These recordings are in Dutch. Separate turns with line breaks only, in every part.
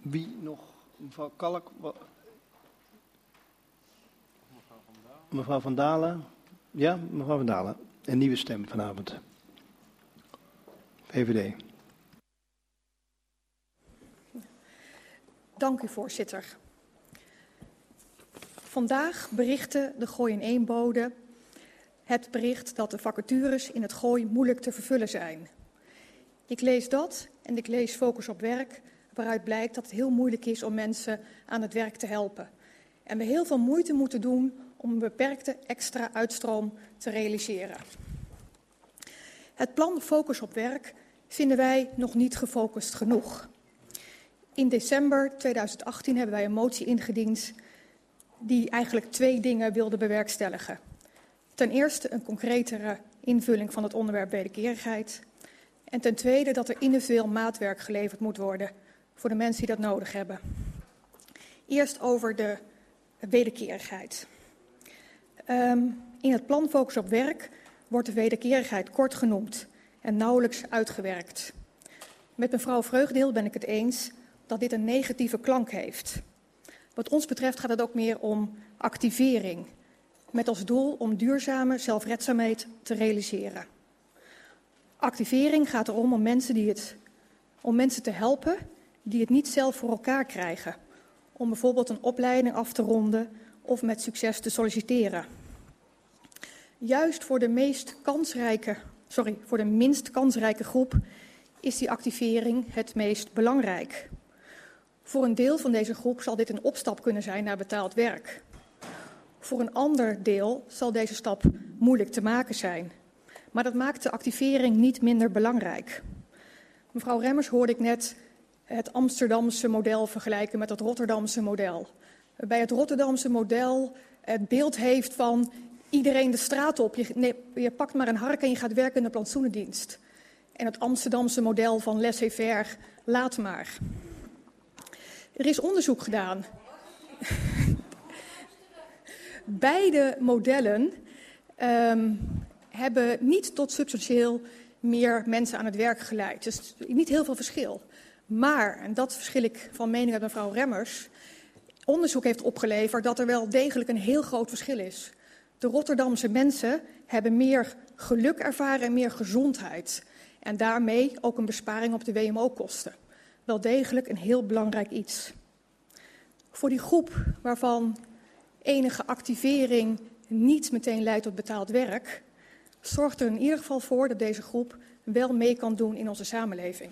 Wie nog? Mevrouw Kalk? Mevrouw Van Dalen? Ja, mevrouw Van Dalen. Een nieuwe stem vanavond. VVD.
Dank u, voorzitter. Vandaag berichtte de Gooi in 1-bode het bericht dat de vacatures in het Gooi moeilijk te vervullen zijn. Ik lees dat en ik lees Focus op Werk, waaruit blijkt dat het heel moeilijk is om mensen aan het werk te helpen. En we heel veel moeite moeten doen om een beperkte extra uitstroom te realiseren. Het plan Focus op Werk vinden wij nog niet gefocust genoeg. In december 2018 hebben wij een motie ingediend die eigenlijk 2 dingen wilde bewerkstelligen. Ten eerste een concretere invulling van het onderwerp wederkerigheid. En ten tweede dat er individueel maatwerk geleverd moet worden voor de mensen die dat nodig hebben. Eerst over de wederkerigheid. In het plan Focus op Werk wordt de wederkerigheid kort genoemd en nauwelijks uitgewerkt. Met mevrouw Vreugdeel ben ik het eens dat dit een negatieve klank heeft. Wat ons betreft gaat het ook meer om activering, met als doel om duurzame zelfredzaamheid te realiseren. Activering gaat erom om mensen te helpen die het niet zelf voor elkaar krijgen, om bijvoorbeeld een opleiding af te ronden of met succes te solliciteren. Juist voor de minst kansrijke groep is die activering het meest belangrijk. Voor een deel van deze groep zal dit een opstap kunnen zijn naar betaald werk. Voor een ander deel zal deze stap moeilijk te maken zijn. Maar dat maakt de activering niet minder belangrijk. Mevrouw Remmers hoorde ik net het Amsterdamse model vergelijken met het Rotterdamse model. Bij het Rotterdamse model het beeld heeft van iedereen de straat op. Je pakt maar een hark en je gaat werken in de plantsoenendienst. En het Amsterdamse model van laissez-faire, laat maar. Er is onderzoek gedaan. Beide modellen hebben niet tot substantieel meer mensen aan het werk geleid. Dus niet heel veel verschil. Maar, en dat verschil ik van mening met mevrouw Remmers, onderzoek heeft opgeleverd dat er wel degelijk een heel groot verschil is. De Rotterdamse mensen hebben meer geluk ervaren en meer gezondheid. En daarmee ook een besparing op de WMO-kosten. Wel degelijk een heel belangrijk iets. Voor die groep waarvan enige activering niet meteen leidt tot betaald werk, zorgt er in ieder geval voor dat deze groep wel mee kan doen in onze samenleving.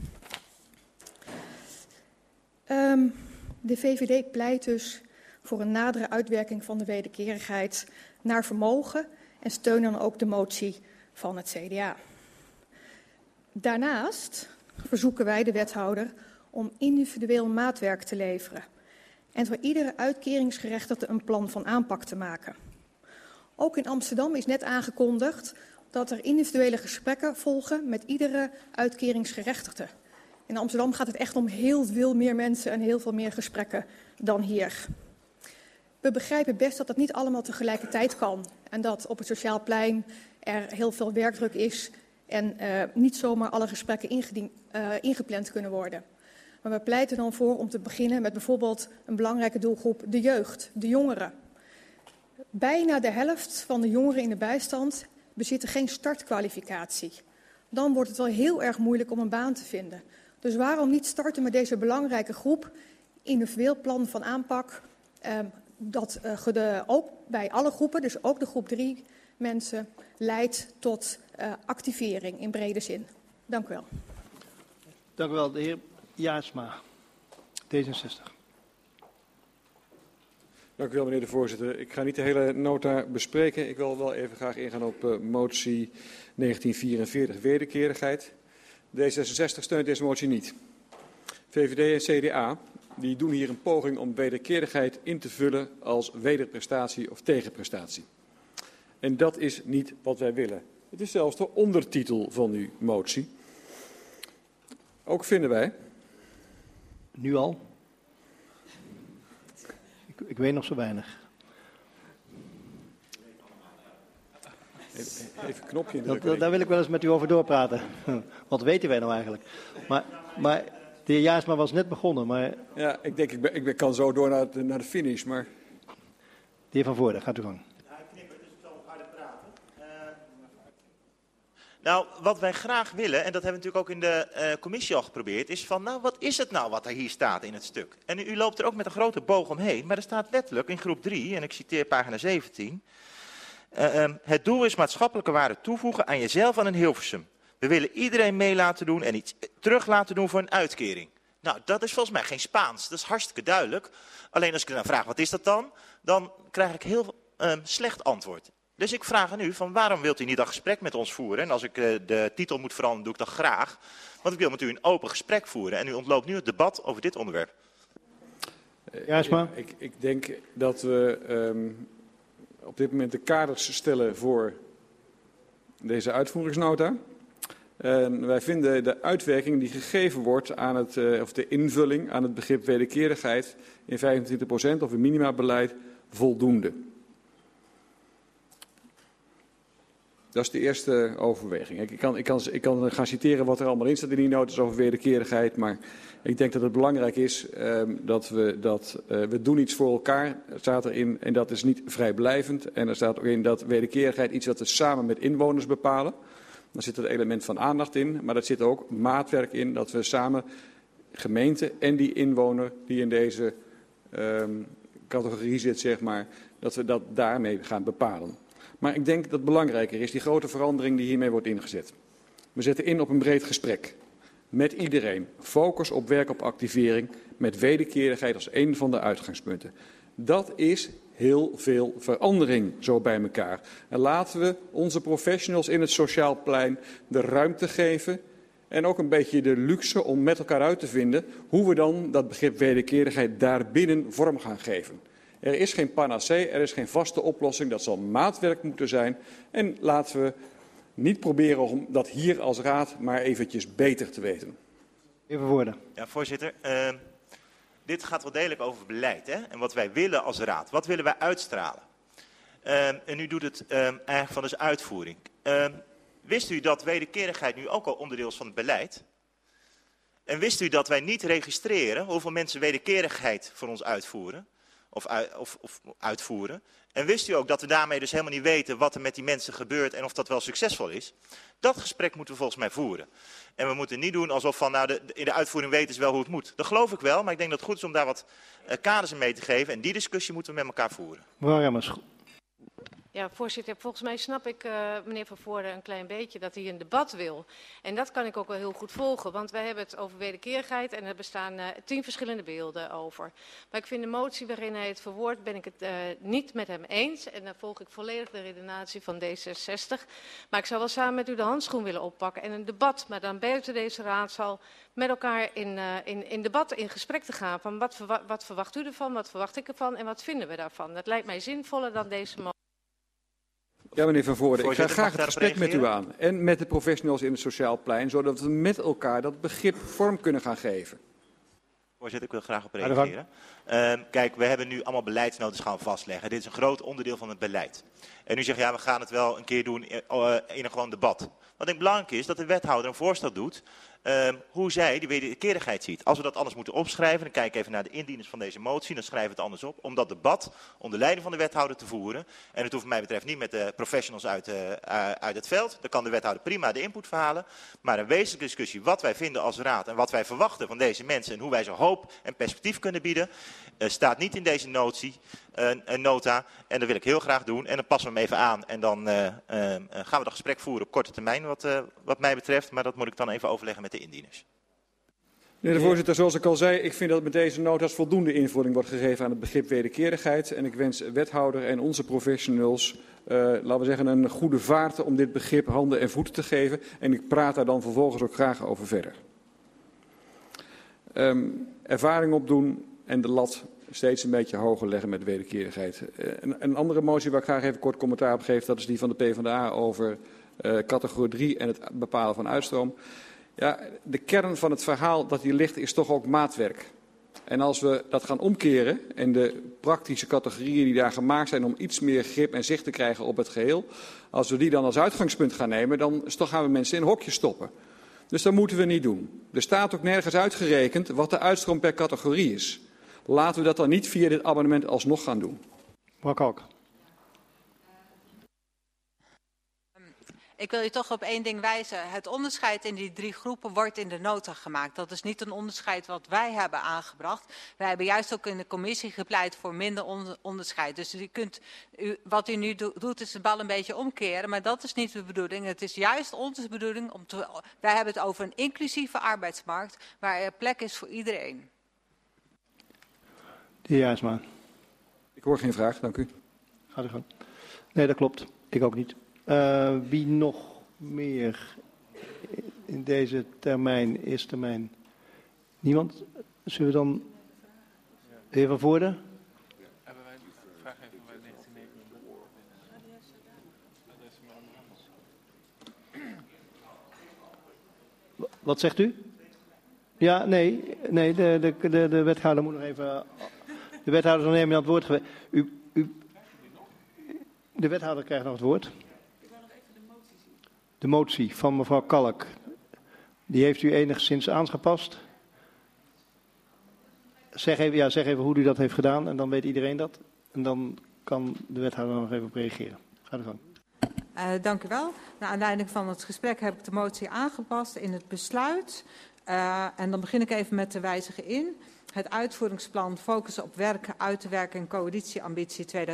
De VVD pleit dus voor een nadere uitwerking van de wederkerigheid naar vermogen en steunen dan ook de motie van het CDA. Daarnaast verzoeken wij de wethouder om individueel maatwerk te leveren en voor iedere uitkeringsgerechtigde een plan van aanpak te maken. Ook in Amsterdam is net aangekondigd dat er individuele gesprekken volgen met iedere uitkeringsgerechtigde. In Amsterdam gaat het echt om heel veel meer mensen en heel veel meer gesprekken dan hier. We begrijpen best dat dat niet allemaal tegelijkertijd kan en dat op het sociaal plein er heel veel werkdruk is en niet zomaar alle gesprekken ingepland kunnen worden. Maar we pleiten dan voor om te beginnen met bijvoorbeeld een belangrijke doelgroep, de jeugd, de jongeren. Bijna de helft van de jongeren in de bijstand bezitten geen startkwalificatie. Dan wordt het wel heel erg moeilijk om een baan te vinden. Dus waarom niet starten met deze belangrijke groep, individueel plan van aanpak, dat ook bij alle groepen, dus ook de groep 3 mensen, leidt tot activering in brede zin. Dank u wel.
Dank u wel, de heer Jaarsma, D66.
Dank u wel, meneer de voorzitter. Ik ga niet de hele nota bespreken. Ik wil wel even graag ingaan op motie 1944, wederkerigheid. D66 steunt deze motie niet. VVD en CDA die doen hier een poging om wederkerigheid in te vullen als wederprestatie of tegenprestatie. En dat is niet wat wij willen. Het is zelfs de ondertitel van uw motie. Ook vinden wij.
Nu al? Ik weet nog zo weinig.
Even een knopje indrukken.
Daar wil ik wel eens met u over doorpraten. Wat weten wij nou eigenlijk? Maar De heer Jaarsma was net begonnen, maar...
Ja, ik denk, ik kan zo door naar de finish, maar...
De heer Van Voorde, gaat u gang.
Nou, wat wij graag willen, en dat hebben we natuurlijk ook in de commissie al geprobeerd, is van, nou, wat is het nou wat er hier staat in het stuk? En u loopt er ook met een grote boog omheen, maar er staat letterlijk in groep 3, en ik citeer pagina 17, het doel is maatschappelijke waarde toevoegen aan jezelf en aan Hilversum. We willen iedereen mee laten doen en iets terug laten doen voor een uitkering. Nou, dat is volgens mij geen Spaans, dat is hartstikke duidelijk. Alleen als ik dan vraag, wat is dat dan? Dan krijg ik heel slecht antwoord. Dus ik vraag aan u, van waarom wilt u niet dat gesprek met ons voeren? En als ik de titel moet veranderen, doe ik dat graag. Want ik wil met u een open gesprek voeren. En u ontloopt nu het debat over dit onderwerp.
Jaarsma?
Ik denk dat we op dit moment de kaders stellen voor deze uitvoeringsnota. En wij vinden de uitwerking die gegeven wordt aan of de invulling aan het begrip wederkerigheid in 25% of een minimabeleid voldoende. Dat is de eerste overweging. Ik kan gaan citeren wat er allemaal in staat in die notas over wederkerigheid, maar ik denk dat het belangrijk is dat we doen iets voor elkaar, staat erin, en dat is niet vrijblijvend. En er staat ook in dat wederkerigheid iets wat we samen met inwoners bepalen. Daar zit het element van aandacht in, maar er zit ook maatwerk in dat we samen gemeente en die inwoner die in deze categorie zit, zeg maar, dat we dat daarmee gaan bepalen. Maar ik denk dat belangrijker is die grote verandering die hiermee wordt ingezet. We zetten in op een breed gesprek met iedereen. Focus op werk op activering met wederkerigheid als een van de uitgangspunten. Dat is heel veel verandering zo bij elkaar. En laten we onze professionals in het sociaal plein de ruimte geven en ook een beetje de luxe om met elkaar uit te vinden hoe we dan dat begrip wederkerigheid daarbinnen vorm gaan geven. Er is geen panacee, er is geen vaste oplossing, dat zal maatwerk moeten zijn. En laten we niet proberen om dat hier als raad maar eventjes beter te weten.
Even woorden.
Ja, voorzitter. Dit gaat wel degelijk over beleid, hè? En wat wij willen als raad. Wat willen wij uitstralen? En u doet het eigenlijk van dus uitvoering. Wist u dat wederkerigheid nu ook al onderdeel is van het beleid? En wist u dat wij niet registreren hoeveel mensen wederkerigheid voor ons uitvoeren? Of uitvoeren. En wist u ook dat we daarmee dus helemaal niet weten wat er met die mensen gebeurt en of dat wel succesvol is? Dat gesprek moeten we volgens mij voeren. En we moeten niet doen alsof van, nou, in de uitvoering weten ze wel hoe het moet. Dat geloof ik wel, maar ik denk dat het goed is om daar wat kaders in mee te geven. En die discussie moeten we met elkaar voeren.
Mevrouw Remmers.
Ja, voorzitter, volgens mij snap ik, meneer Van Voorde, een klein beetje dat hij een debat wil. En dat kan ik ook wel heel goed volgen, want wij hebben het over wederkerigheid en er bestaan 10 verschillende beelden over. Maar ik vind de motie waarin hij het verwoordt, ben ik het niet met hem eens. En dan volg ik volledig de redenatie van D66. Maar ik zou wel samen met u de handschoen willen oppakken en een debat, maar dan buiten deze raadzaal, met elkaar in debat, in gesprek te gaan. Van wat verwacht u ervan, wat verwacht ik ervan en wat vinden we daarvan? Dat lijkt mij zinvoller dan deze motie.
Ja, meneer Van Voorde, ik ga graag het gesprek met u aan. En met de professionals in het sociaal plein, zodat we met elkaar dat begrip vorm kunnen gaan geven.
Voorzitter, ik wil graag op reageren. Kijk, we hebben nu allemaal beleidsnoten gaan vastleggen. Dit is een groot onderdeel van het beleid. En u zegt, ja, we gaan het wel een keer doen in een gewoon debat. Wat ik belangrijk is, dat de wethouder een voorstel doet hoe zij die wederkerigheid ziet. Als we dat anders moeten opschrijven, dan kijk ik even naar de indieners van deze motie, dan schrijven we het anders op, om dat debat onder leiding van de wethouder te voeren. En het hoeft wat mij betreft niet met de professionals uit het veld. Dan kan de wethouder prima de input verhalen. Maar een wezenlijke discussie wat wij vinden als raad en wat wij verwachten van deze mensen en hoe wij ze hoop en perspectief kunnen bieden, staat niet in deze nota. En dat wil ik heel graag doen. En dan passen we hem even aan. En dan gaan we dat gesprek voeren op korte termijn wat mij betreft. Maar dat moet ik dan even overleggen met de indieners.
Meneer de voorzitter, zoals ik al zei, ik vind dat met deze notas voldoende invulling wordt gegeven aan het begrip wederkerigheid. En ik wens wethouder en onze professionals, laten we zeggen, een goede vaart om dit begrip handen en voeten te geven. En ik praat daar dan vervolgens ook graag over verder. Ervaring opdoen en de lat steeds een beetje hoger leggen met wederkerigheid. Een andere motie waar ik graag even kort commentaar op geef, dat is die van de PvdA over categorie 3 en het bepalen van uitstroom. Ja, de kern van het verhaal dat hier ligt is toch ook maatwerk. En als we dat gaan omkeren en de praktische categorieën die daar gemaakt zijn om iets meer grip en zicht te krijgen op het geheel, als we die dan als uitgangspunt gaan nemen, dan gaan we mensen in hokjes stoppen. Dus dat moeten we niet doen. Er staat ook nergens uitgerekend wat de uitstroom per categorie is. Laten we dat dan niet via dit amendement alsnog gaan doen.
Mevrouw Kalk.
Ik wil je toch op één ding wijzen. Het onderscheid in die 3 groepen wordt in de nota gemaakt. Dat is niet een onderscheid wat wij hebben aangebracht. Wij hebben juist ook in de commissie gepleit voor minder onderscheid. Dus wat u nu doet is de bal een beetje omkeren. Maar dat is niet de bedoeling. Het is juist onze bedoeling. Wij hebben het over een inclusieve arbeidsmarkt waar er plek is voor iedereen.
De heer Jaarsma.
Ik hoor geen vraag, dank u.
Gaat u gang. Nee, dat klopt. Ik ook niet. Wie nog meer in deze eerste termijn? Niemand? Zullen we dan de heer Van Voorde? Wat zegt u? Ja, nee, de wethouder moet nog even. De wethouder is nog even aan het woord geweest. De wethouder krijgt nog het woord. De motie van mevrouw Kalk, die heeft u enigszins aangepast. Zeg even hoe u dat heeft gedaan en dan weet iedereen dat. En dan kan de wethouder nog even op reageren. Ga er gang.
Dank u wel. Naar aanleiding van het gesprek heb ik de motie aangepast in het besluit. En dan begin ik even met de wijzigen in. Het uitvoeringsplan focussen op werken, uit te werken en coalitieambitie 2018-2022,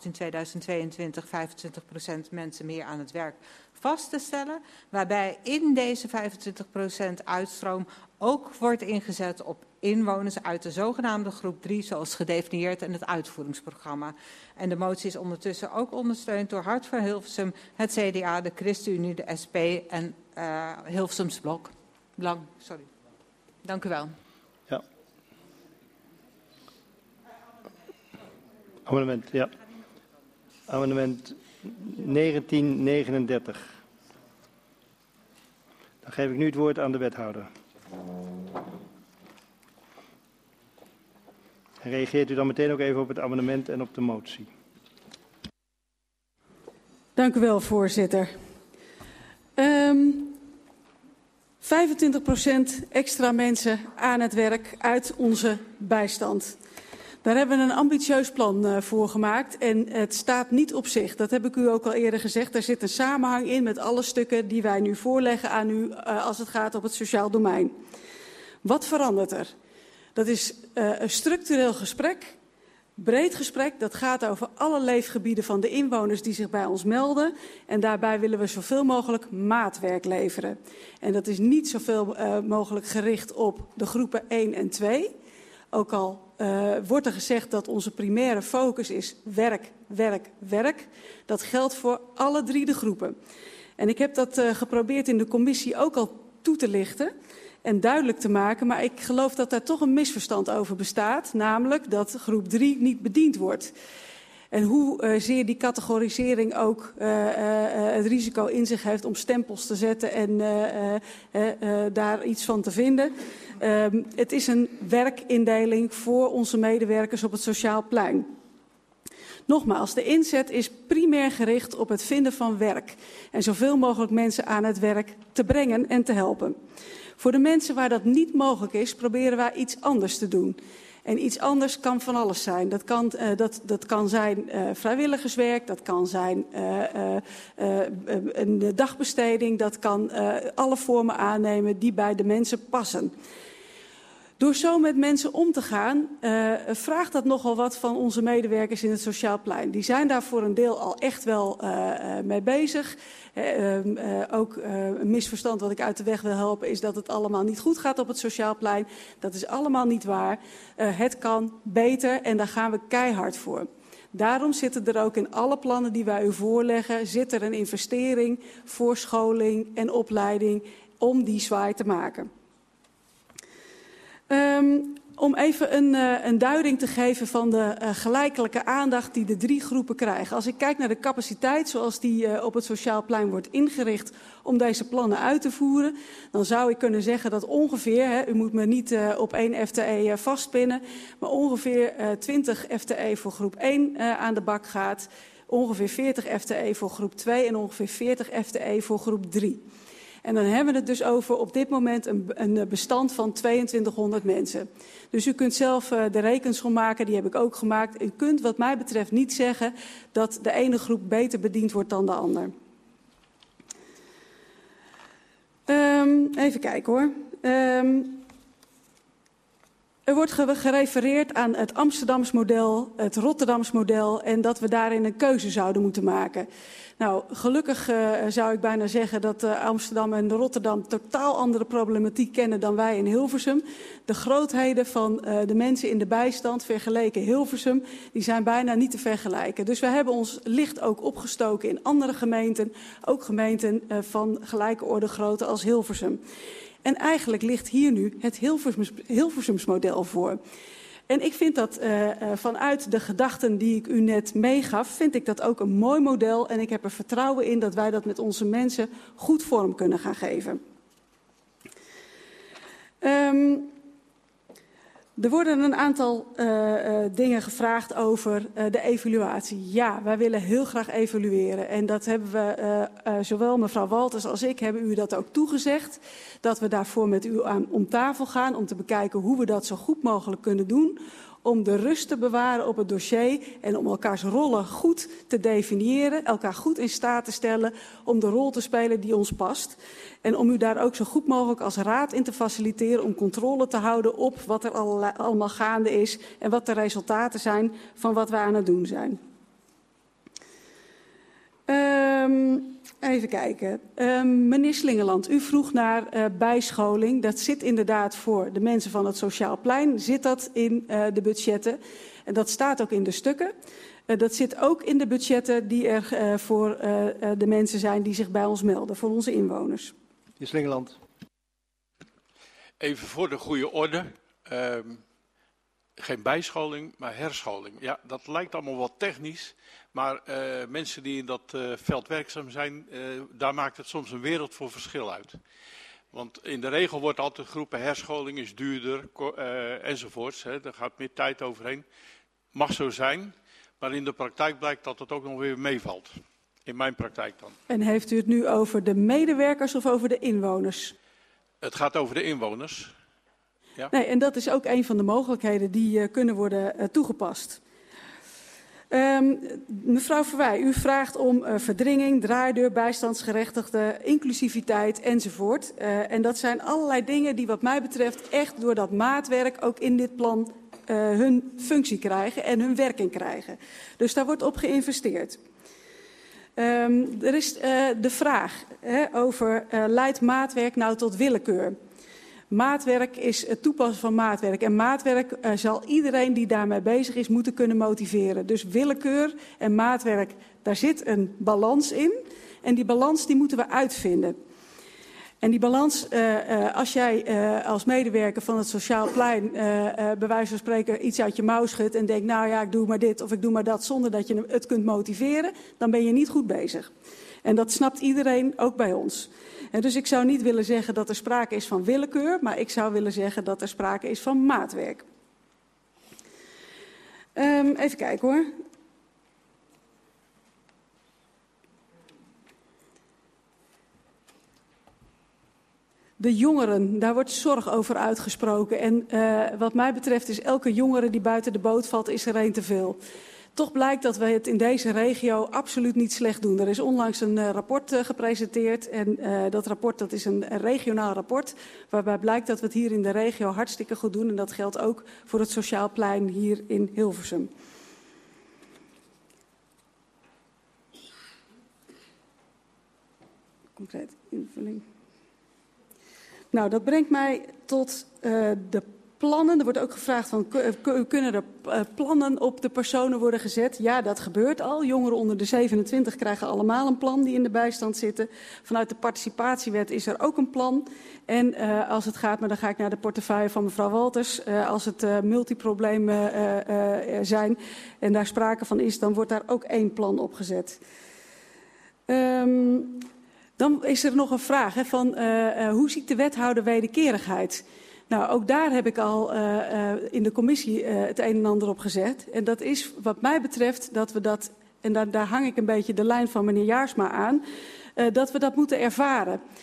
25% mensen meer aan het werk vast te stellen. Waarbij in deze 25% uitstroom ook wordt ingezet op inwoners uit de zogenaamde groep 3, zoals gedefinieerd in het uitvoeringsprogramma. En de motie is ondertussen ook ondersteund door Hart voor Hilversum, het CDA, de ChristenUnie, de SP en Hilversums Belang. Dank u wel.
Ja. Amendement, ja. Amendement 1939. Dan geef ik nu het woord aan de wethouder. En reageert u dan meteen ook even op het amendement en op de motie.
Dank u wel, voorzitter. 25% extra mensen aan het werk uit onze bijstand. Daar hebben we een ambitieus plan voor gemaakt en het staat niet op zich. Dat heb ik u ook al eerder gezegd. Er zit een samenhang in met alle stukken die wij nu voorleggen aan u als het gaat op het sociaal domein. Wat verandert er? Dat is een structureel gesprek, breed gesprek. Dat gaat over alle leefgebieden van de inwoners die zich bij ons melden. En daarbij willen we zoveel mogelijk maatwerk leveren. En dat is niet zoveel mogelijk gericht op de groepen 1 en 2. Ook al wordt er gezegd dat onze primaire focus is werk, werk, werk. Dat geldt voor alle 3 de groepen. En ik heb dat geprobeerd in de commissie ook al toe te lichten en duidelijk te maken. Maar ik geloof dat daar toch een misverstand over bestaat. Namelijk dat groep 3 niet bediend wordt. En hoezeer die categorisering ook het risico in zich heeft om stempels te zetten en daar iets van te vinden. Het is een werkindeling voor onze medewerkers op het sociaal plein. Nogmaals, de inzet is primair gericht op het vinden van werk. En zoveel mogelijk mensen aan het werk te brengen en te helpen. Voor de mensen waar dat niet mogelijk is, proberen wij iets anders te doen. En iets anders kan van alles zijn. Dat kan zijn vrijwilligerswerk, dat kan zijn een dagbesteding, dat kan alle vormen aannemen die bij de mensen passen. Door zo met mensen om te gaan, vraagt dat nogal wat van onze medewerkers in het sociaal plein. Die zijn daar voor een deel al echt wel mee bezig. Ook een misverstand wat ik uit de weg wil helpen is dat het allemaal niet goed gaat op het sociaal plein. Dat is allemaal niet waar. Het kan beter en daar gaan we keihard voor. Daarom zitten er ook in alle plannen die wij u voorleggen, zit er een investering voor scholing en opleiding om die zwaai te maken. Om even een duiding te geven van de gelijkelijke aandacht die de 3 groepen krijgen. Als ik kijk naar de capaciteit zoals die op het sociaal plein wordt ingericht om deze plannen uit te voeren, dan zou ik kunnen zeggen dat ongeveer, u moet me niet op 1 FTE vastpinnen, maar ongeveer 20 FTE voor groep 1 aan de bak gaat, ongeveer 40 FTE voor groep 2 en ongeveer 40 FTE voor groep 3. En dan hebben we het dus over op dit moment een bestand van 2200 mensen. Dus u kunt zelf de rekensom maken, die heb ik ook gemaakt. U kunt wat mij betreft niet zeggen dat de ene groep beter bediend wordt dan de ander. Even kijken hoor. Er wordt gerefereerd aan het Amsterdams model, het Rotterdams model en dat we daarin een keuze zouden moeten maken. Nou, gelukkig zou ik bijna zeggen dat Amsterdam en Rotterdam totaal andere problematiek kennen dan wij in Hilversum. De grootheden van de mensen in de bijstand vergeleken Hilversum, die zijn bijna niet te vergelijken. Dus we hebben ons licht ook opgestoken in andere gemeenten, ook gemeenten van gelijke orde grootte als Hilversum. En eigenlijk ligt hier nu het Hilversums model voor. En ik vind dat vanuit de gedachten die ik u net meegaf, vind ik dat ook een mooi model. En ik heb er vertrouwen in dat wij dat met onze mensen goed vorm kunnen gaan geven. Er worden een aantal dingen gevraagd over de evaluatie. Ja, wij willen heel graag evalueren. En dat hebben we, zowel mevrouw Walters als ik, hebben u dat ook toegezegd. Dat we daarvoor met u om tafel gaan om te bekijken hoe we dat zo goed mogelijk kunnen doen. Om de rust te bewaren op het dossier en om elkaars rollen goed te definiëren. Elkaar goed in staat te stellen om de rol te spelen die ons past. En om u daar ook zo goed mogelijk als raad in te faciliteren om controle te houden op wat er allemaal gaande is. En wat de resultaten zijn van wat we aan het doen zijn. Even kijken. Meneer Slingeland, u vroeg naar bijscholing. Dat zit inderdaad voor de mensen van het Sociaal Plein. Zit dat in de budgetten? En dat staat ook in de stukken. Dat zit ook in de budgetten die er voor de mensen zijn die zich bij ons melden. Voor onze inwoners.
Meneer Slingeland.
Even voor de goede orde. Geen bijscholing, maar herscholing. Ja, dat lijkt allemaal wat technisch. Maar mensen die in dat veld werkzaam zijn, daar maakt het soms een wereld voor verschil uit. Want in de regel wordt altijd geroepen, herscholing is duurder enzovoorts. Hè, daar gaat meer tijd overheen. Mag zo zijn, maar in de praktijk blijkt dat het ook nog weer meevalt. In mijn praktijk dan.
En heeft u het nu over de medewerkers of over de inwoners?
Het gaat over de inwoners. Ja.
Nee, en dat is ook een van de mogelijkheden die kunnen worden toegepast. Mevrouw Verwij, u vraagt om verdringing, draaideur, bijstandsgerechtigde, inclusiviteit enzovoort. En dat zijn allerlei dingen die wat mij betreft echt door dat maatwerk ook in dit plan hun functie krijgen en hun werking krijgen. Dus daar wordt op geïnvesteerd. Er is de vraag over leidt maatwerk nou tot willekeur? Maatwerk is het toepassen van maatwerk. En maatwerk zal iedereen die daarmee bezig is moeten kunnen motiveren. Dus willekeur en maatwerk, daar zit een balans in. En die balans die moeten we uitvinden. En die balans, als jij als medewerker van het Sociaal Plein bij wijze van spreken iets uit je mouw schudt en denkt, nou ja, ik doe maar dit of ik doe maar dat zonder dat je het kunt motiveren, dan ben je niet goed bezig. En dat snapt iedereen, ook bij ons. En dus ik zou niet willen zeggen dat er sprake is van willekeur, maar ik zou willen zeggen dat er sprake is van maatwerk. Even kijken hoor. De jongeren, daar wordt zorg over uitgesproken. En wat mij betreft is elke jongere die buiten de boot valt, is er één te veel. Toch blijkt dat we het in deze regio absoluut niet slecht doen. Er is onlangs een rapport gepresenteerd en dat rapport dat is een regionaal rapport waarbij blijkt dat we het hier in de regio hartstikke goed doen. En dat geldt ook voor het Sociaal Plein hier in Hilversum. Concreet invulling. Nou, dat brengt mij tot de plannen. Er wordt ook gevraagd van, kunnen er plannen op de personen worden gezet? Ja, dat gebeurt al. Jongeren onder de 27 krijgen allemaal een plan die in de bijstand zitten. Vanuit de participatiewet is er ook een plan. En als het gaat, maar dan ga ik naar de portefeuille van mevrouw Walters. Als het multiproblemen zijn en daar sprake van is, dan wordt daar ook één plan op gezet. Dan is er nog een vraag van hoe ziet de wethouder wederkerigheid? Nou, ook daar heb ik al in de commissie het een en ander op gezet. En dat is wat mij betreft dat we dat, en daar hang ik een beetje de lijn van meneer Jaarsma aan, dat we dat moeten ervaren.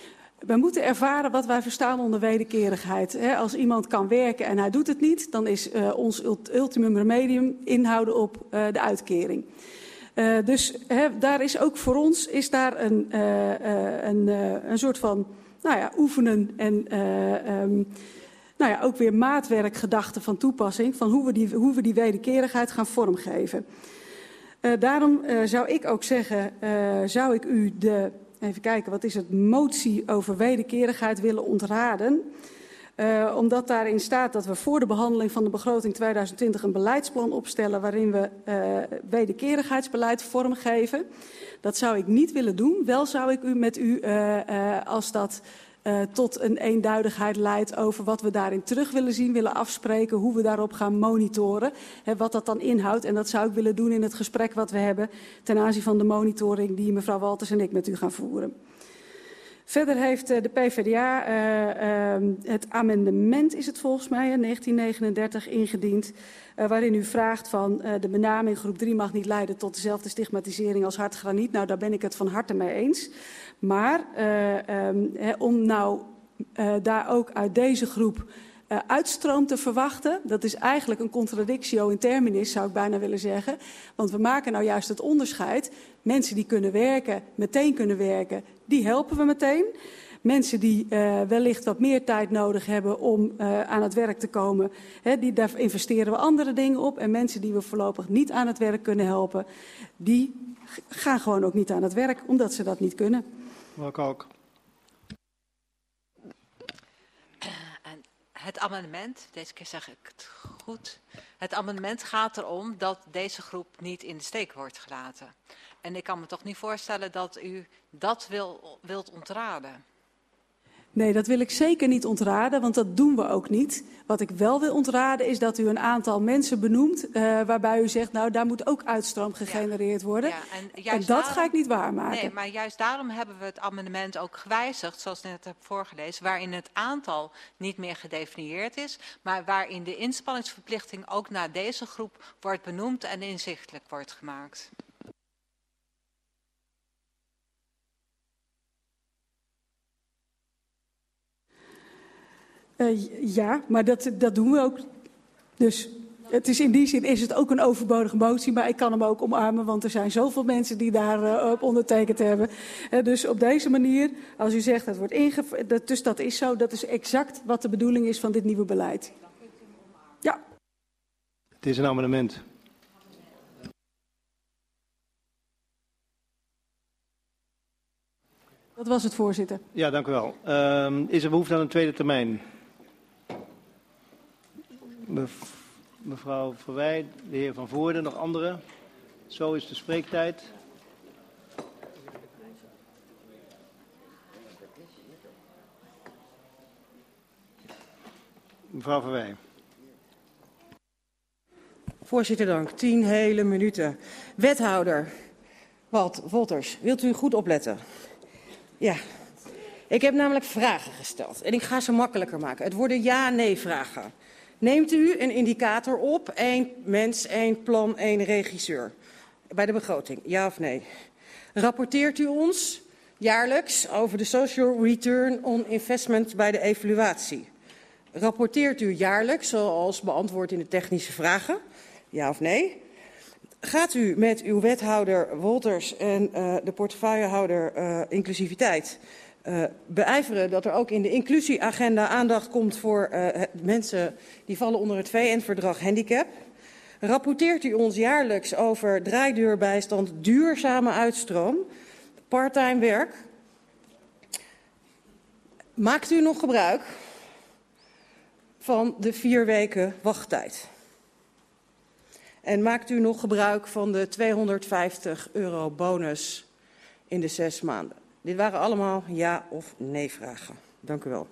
We moeten ervaren wat wij verstaan onder wederkerigheid. Als iemand kan werken en hij doet het niet, dan is ons ultimum remedium inhouden op de uitkering. Dus daar is ook voor ons is daar een soort van oefenen en ook weer maatwerkgedachte van toepassing van hoe we die wederkerigheid gaan vormgeven. Daarom zou ik ook zeggen, zou ik u even kijken, wat is het, motie over wederkerigheid willen ontraden. Omdat daarin staat dat we voor de behandeling van de begroting 2020 een beleidsplan opstellen waarin we wederkerigheidsbeleid vormgeven. Dat zou ik niet willen doen. Wel zou ik met u, als dat tot een eenduidigheid leidt over wat we daarin terug willen zien, willen afspreken, hoe we daarop gaan monitoren, wat dat dan inhoudt. En dat zou ik willen doen in het gesprek wat we hebben ten aanzien van de monitoring die mevrouw Walters en ik met u gaan voeren. Verder heeft de PvdA het amendement, is het volgens mij, 1939 ingediend, waarin u vraagt van de benaming groep 3 mag niet leiden tot dezelfde stigmatisering als hartgraniet. Nou, daar ben ik het van harte mee eens. Maar om nou daar ook uit deze groep uitstroom te verwachten, dat is eigenlijk een contradictio in terminis, zou ik bijna willen zeggen. Want we maken nou juist het onderscheid. Mensen die kunnen werken, meteen kunnen werken, die helpen we meteen. Mensen die wellicht wat meer tijd nodig hebben om aan het werk te komen, daar investeren we andere dingen op. En mensen die we voorlopig niet aan het werk kunnen helpen, die gaan gewoon ook niet aan het werk, omdat ze dat niet kunnen.
Ook.
Het amendement, deze keer zeg ik het goed, het amendement gaat erom dat deze groep niet in de steek wordt gelaten. En ik kan me toch niet voorstellen dat u dat wilt ontraden.
Nee, dat wil ik zeker niet ontraden, want dat doen we ook niet. Wat ik wel wil ontraden is dat u een aantal mensen benoemt, waarbij u zegt, nou daar moet ook uitstroom gegenereerd worden. Ja, en dat daarom ga ik niet waarmaken.
Nee, maar juist daarom hebben we het amendement ook gewijzigd, zoals ik net heb voorgelezen, waarin het aantal niet meer gedefinieerd is, maar waarin de inspanningsverplichting ook naar deze groep wordt benoemd en inzichtelijk wordt gemaakt.
Ja, maar dat doen we ook. Dus het is in die zin is het ook een overbodige motie, maar ik kan hem ook omarmen, want er zijn zoveel mensen die daarop ondertekend hebben. Dus op deze manier, als u zegt dat wordt ingevoerd, dus dat is zo, dat is exact wat de bedoeling is van dit nieuwe beleid. Ja.
Het is een amendement.
Dat was het, voorzitter.
Ja, dank u wel. Is er behoefte aan een tweede termijn? Mevrouw Verwij, de heer Van Voorden, nog anderen? Zo is de spreektijd. Mevrouw Verwij.
Voorzitter, dank. 10 hele minuten. Wethouder Wolters, wilt u goed opletten? Ja. Ik heb namelijk vragen gesteld en ik ga ze makkelijker maken. Het worden ja-nee vragen. Neemt u een indicator op, 1 mens, 1 plan, 1 regisseur bij de begroting, ja of nee? Rapporteert u ons jaarlijks over de social return on investment bij de evaluatie? Rapporteert u jaarlijks, zoals beantwoord in de technische vragen, ja of nee? Gaat u met uw wethouder Wolters en de portefeuillehouder inclusiviteit beijveren dat er ook in de inclusieagenda aandacht komt voor mensen die vallen onder het VN-verdrag handicap? Rapporteert u ons jaarlijks over draaideurbijstand, duurzame uitstroom, parttime werk? Maakt u nog gebruik van de 4 weken wachttijd? En maakt u nog gebruik van de €250 bonus in de 6 maanden? Dit waren allemaal ja- of nee-vragen. Dank u wel.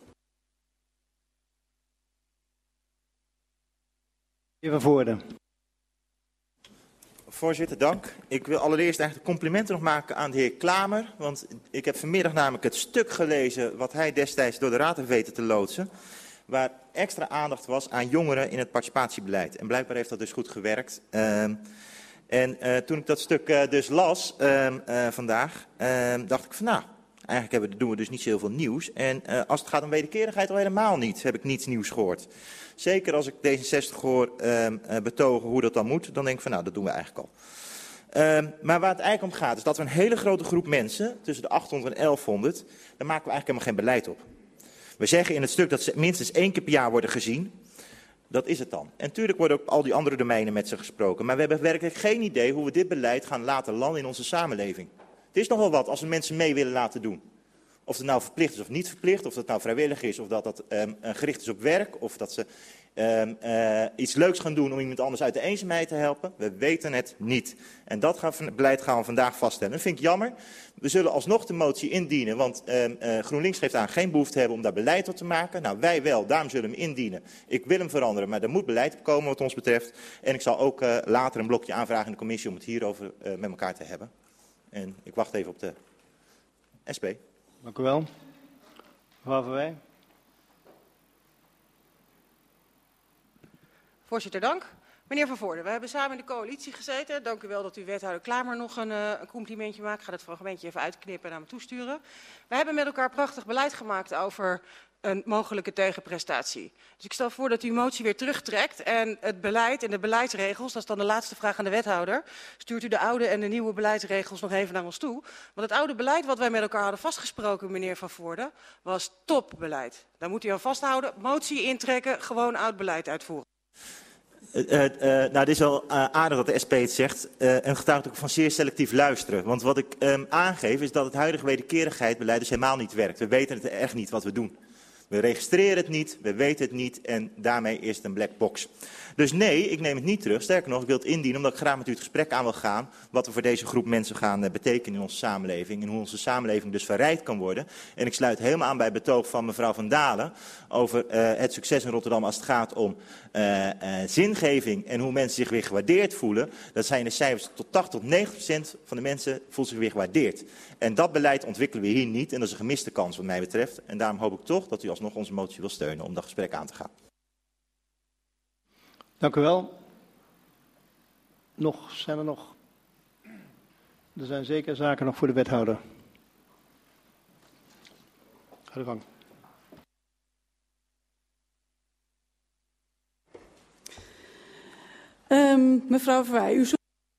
Heer Van Voorden.
Voorzitter, dank. Ik wil allereerst eigenlijk complimenten nog maken aan de heer Klamer. Want ik heb vanmiddag namelijk het stuk gelezen wat hij destijds door de Raad heeft weten te loodsen. Waar extra aandacht was aan jongeren in het participatiebeleid. En blijkbaar heeft dat dus goed gewerkt. Toen ik dat stuk dus las vandaag, dacht ik van nou, Eigenlijk doen we dus niet zo heel veel nieuws. En als het gaat om wederkerigheid al helemaal niet, heb ik niets nieuws gehoord. Zeker als ik D66 hoor betogen hoe dat dan moet, dan denk ik van nou, dat doen we eigenlijk al. Maar waar het eigenlijk om gaat, is dat we een hele grote groep mensen, tussen de 800 en 1100, daar maken we eigenlijk helemaal geen beleid op. We zeggen in het stuk dat ze minstens 1 keer per jaar worden gezien. Dat is het dan. En natuurlijk worden ook al die andere domeinen met ze gesproken. Maar we hebben werkelijk geen idee hoe we dit beleid gaan laten landen in onze samenleving. Het is nogal wat als we mensen mee willen laten doen. Of het nou verplicht is of niet verplicht, of dat nou vrijwillig is, of dat gericht is op werk, of dat ze iets leuks gaan doen om iemand anders uit de eenzaamheid te helpen. We weten het niet. En dat beleid gaan we vandaag vaststellen. Dat vind ik jammer. We zullen alsnog de motie indienen, want GroenLinks geeft aan geen behoefte te hebben om daar beleid op te maken. Nou, wij wel, daarom zullen we hem indienen. Ik wil hem veranderen, maar er moet beleid op komen wat ons betreft. En ik zal ook later een blokje aanvragen in de commissie om het hierover met elkaar te hebben. En ik wacht even op de SP.
Dank u wel. Mevrouw Van Wij.
Voorzitter, dank. Meneer Van Voorde, we hebben samen in de coalitie gezeten. Dank u wel dat u wethouder Klamer nog een complimentje maakt. Ik ga het fragmentje even uitknippen en naar me toesturen. We hebben met elkaar prachtig beleid gemaakt over een mogelijke tegenprestatie. Dus ik stel voor dat u uw motie weer terugtrekt en het beleid en de beleidsregels, dat is dan de laatste vraag aan de wethouder, stuurt u de oude en de nieuwe beleidsregels nog even naar ons toe. Want het oude beleid wat wij met elkaar hadden vastgesproken, meneer Van Voorde, was topbeleid. Daar moet u aan vasthouden, motie intrekken, gewoon oud beleid uitvoeren.
Nou, dit is wel aardig dat de SP het zegt. En het getuigt ook van zeer selectief luisteren. Want wat ik aangeef is dat het huidige wederkerigheidsbeleid dus helemaal niet werkt. We weten het echt niet wat we doen. We registreren het niet, we weten het niet en daarmee is het een black box. Dus nee, ik neem het niet terug. Sterker nog, ik wil het indienen omdat ik graag met u het gesprek aan wil gaan wat we voor deze groep mensen gaan betekenen in onze samenleving en hoe onze samenleving dus verrijkt kan worden. En ik sluit helemaal aan bij het betoog van mevrouw Van Dalen over het succes in Rotterdam als het gaat om zingeving en hoe mensen zich weer gewaardeerd voelen. Dat zijn de cijfers tot 80-90% van de mensen voelt zich weer gewaardeerd. En dat beleid ontwikkelen we hier niet en dat is een gemiste kans wat mij betreft. En daarom hoop ik toch dat u alsnog onze motie wil steunen om dat gesprek aan te gaan.
Dank u wel. Zijn er nog? Er zijn zeker zaken nog voor de wethouder. Ga de gang.
Mevrouw Verwij, u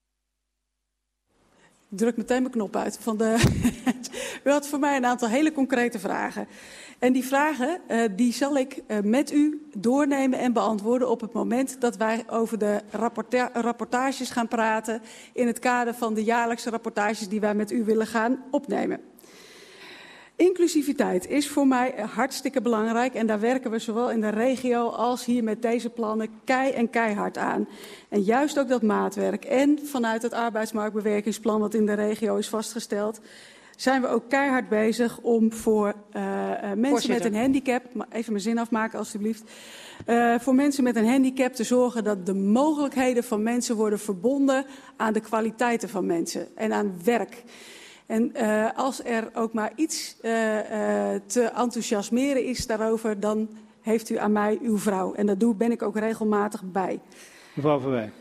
druk meteen mijn knop uit. U had voor mij een aantal hele concrete vragen. En die vragen die zal ik met u doornemen en beantwoorden op het moment dat wij over de rapportages gaan praten in het kader van de jaarlijkse rapportages die wij met u willen gaan opnemen. Inclusiviteit is voor mij hartstikke belangrijk en daar werken we zowel in de regio als hier met deze plannen keihard aan. En juist ook dat maatwerk en vanuit het arbeidsmarktbewerkingsplan wat in de regio is vastgesteld, zijn we ook keihard bezig om voor mensen met een handicap, even mijn zin afmaken alstublieft, voor mensen met een handicap te zorgen dat de mogelijkheden van mensen worden verbonden aan de kwaliteiten van mensen en aan werk. En als er ook maar iets te enthousiasmeren is daarover, dan heeft u aan mij uw vrouw. En dat ben ik ook regelmatig bij.
Mevrouw Verwij.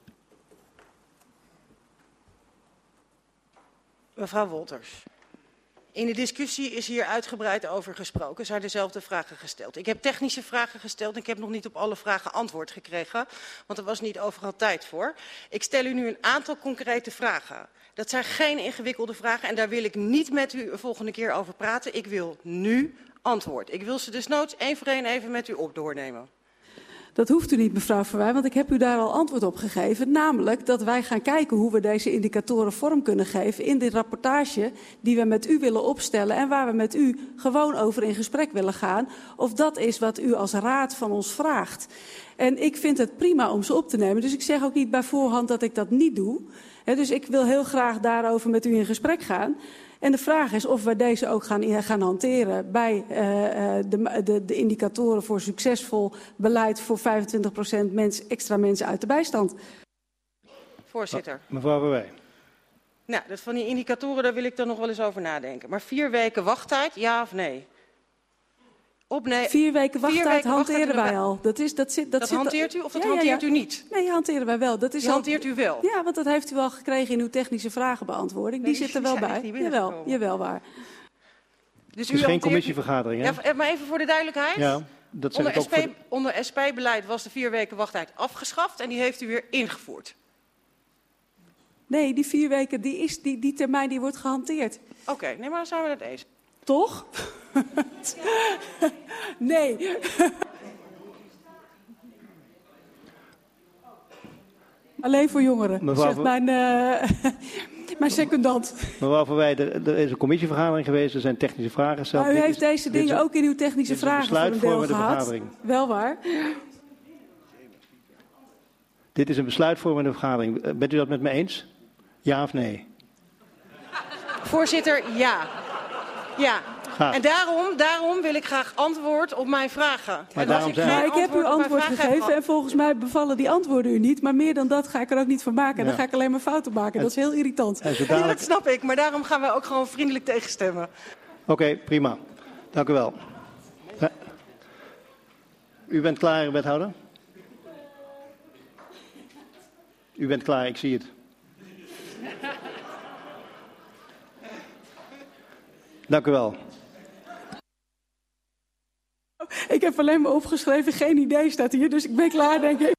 Mevrouw Wolters, in de discussie is hier uitgebreid over gesproken. Zijn dezelfde vragen gesteld. Ik heb technische vragen gesteld en ik heb nog niet op alle vragen antwoord gekregen. Want er was niet overal tijd voor. Ik stel u nu een aantal concrete vragen. Dat zijn geen ingewikkelde vragen en daar wil ik niet met u een volgende keer over praten. Ik wil nu antwoord. Ik wil ze desnoods één voor één even met u doornemen.
Dat hoeft u niet, mevrouw Verwij, want ik heb u daar al antwoord op gegeven. Namelijk dat wij gaan kijken hoe we deze indicatoren vorm kunnen geven in de rapportage die we met u willen opstellen en waar we met u gewoon over in gesprek willen gaan. Of dat is wat u als raad van ons vraagt. En ik vind het prima om ze op te nemen, dus ik zeg ook niet bij voorhand dat ik dat niet doe. Dus ik wil heel graag daarover met u in gesprek gaan. En de vraag is of we deze ook gaan hanteren bij de indicatoren voor succesvol beleid voor 25% extra mensen uit de bijstand.
Voorzitter.
Mevrouw Verwij.
Nou, dat van die indicatoren, daar wil ik dan nog wel eens over nadenken. Maar 4 weken wachttijd, ja of nee?
4 weken wachttijd hanteren wij al.
Dat hanteert u of dat hanteert u niet?
Nee, hanteren wij wel.
Die hanteert u wel?
Ja, want dat heeft u al gekregen in uw technische vragenbeantwoording. Die zit er wel bij. Jawel, waar.
Dus
het is geen commissievergadering, hè?
Ja, maar even voor de duidelijkheid.
Ja, dat zeg ik ook voor
onder SP-beleid was de 4 weken wachttijd afgeschaft en die heeft u weer ingevoerd.
Nee, die 4 weken, die termijn die wordt gehanteerd.
Oké, nee, maar dan zijn we het eens.
Toch? Nee. Alleen voor jongeren,
Mevrouw
zegt mijn secondant.
Mevrouw Verwij, er is een commissievergadering geweest, er zijn technische vragen gesteld.
Maar u heeft deze dingen ook in uw technische vragen voor een deel gehad.
Vergadering.
Wel waar.
Dit is een besluitvormende vergadering. Bent u dat met me eens? Ja of nee?
Voorzitter, ja. Ja.
Graag.
En daarom wil ik graag antwoord op mijn vragen.
Maar
ik heb u antwoord gegeven en volgens mij bevallen die antwoorden u niet. Maar meer dan dat ga ik er ook niet van maken. En dan ga ik alleen maar fouten maken. Dat is heel irritant.
Ja, dat snap ik, maar daarom gaan we ook gewoon vriendelijk tegenstemmen.
Oké, prima. Dank u wel. U bent klaar, wethouder? U bent klaar, ik zie het. Dank u wel.
Ik heb alleen maar opgeschreven, geen idee staat hier, dus ik ben klaar, denk ik.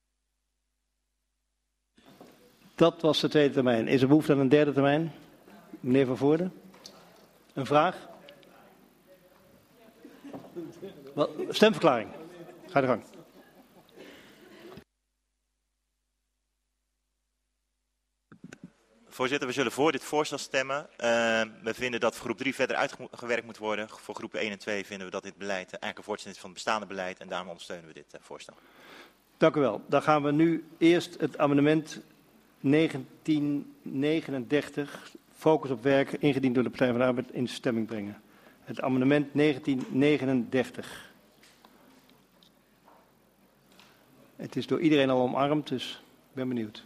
Dat was de tweede termijn. Is er behoefte aan een derde termijn? Meneer Van Voorden? Een vraag? Stemverklaring. Ga de gang.
Voorzitter, we zullen voor dit voorstel stemmen. We vinden dat groep 3 verder uitgewerkt moet worden. Voor groepen 1 en 2 vinden we dat dit beleid eigenlijk een voortzetting is van het bestaande beleid. En daarom ondersteunen we dit voorstel.
Dank u wel. Dan gaan we nu eerst het amendement 1939, focus op werk, ingediend door de Partij van de Arbeid, in stemming brengen. Het amendement 1939. Het is door iedereen al omarmd, dus ik ben benieuwd.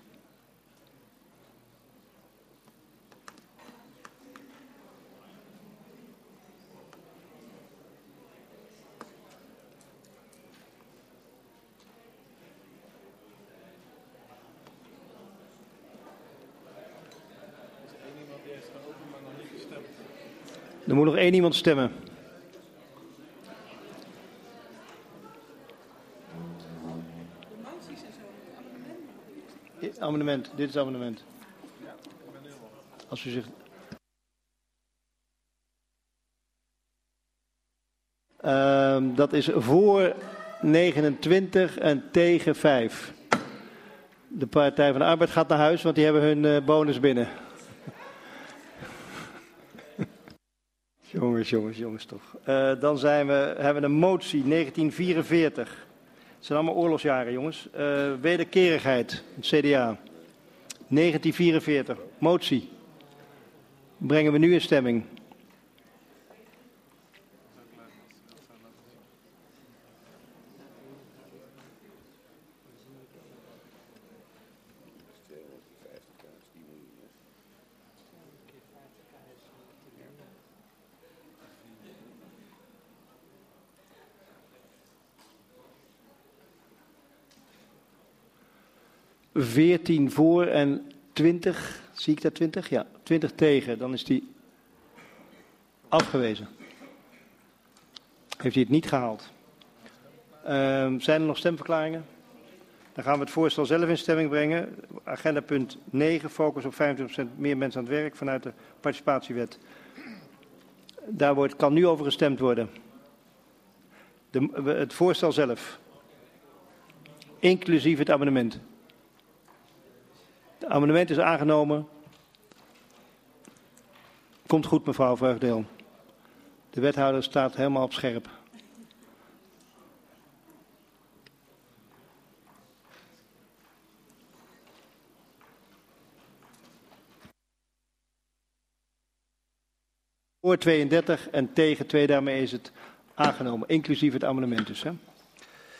Er moet nog één iemand stemmen. Amendement, dit is het amendement. Als u zegt. Dat is voor 29 en tegen 5. De Partij van de Arbeid gaat naar huis, want die hebben hun bonus binnen. Jongens toch. Dan hebben we een motie 1944. Het zijn allemaal oorlogsjaren, jongens. Wederkerigheid, het CDA. 1944, motie. Brengen we nu in stemming. ...14 voor en 20, zie ik dat 20? Ja, 20 tegen. Dan is die afgewezen. Heeft hij het niet gehaald. Zijn er nog stemverklaringen? Dan gaan we het voorstel zelf in stemming brengen. Agenda punt 9, focus op 25% meer mensen aan het werk vanuit de participatiewet. Daar kan nu over gestemd worden. Het voorstel zelf. Inclusief het amendement. Het amendement is aangenomen. Komt goed, mevrouw Vreugdeel. De wethouder staat helemaal op scherp. Voor 32 en tegen 2, daarmee is het aangenomen. Inclusief het amendement dus, hè.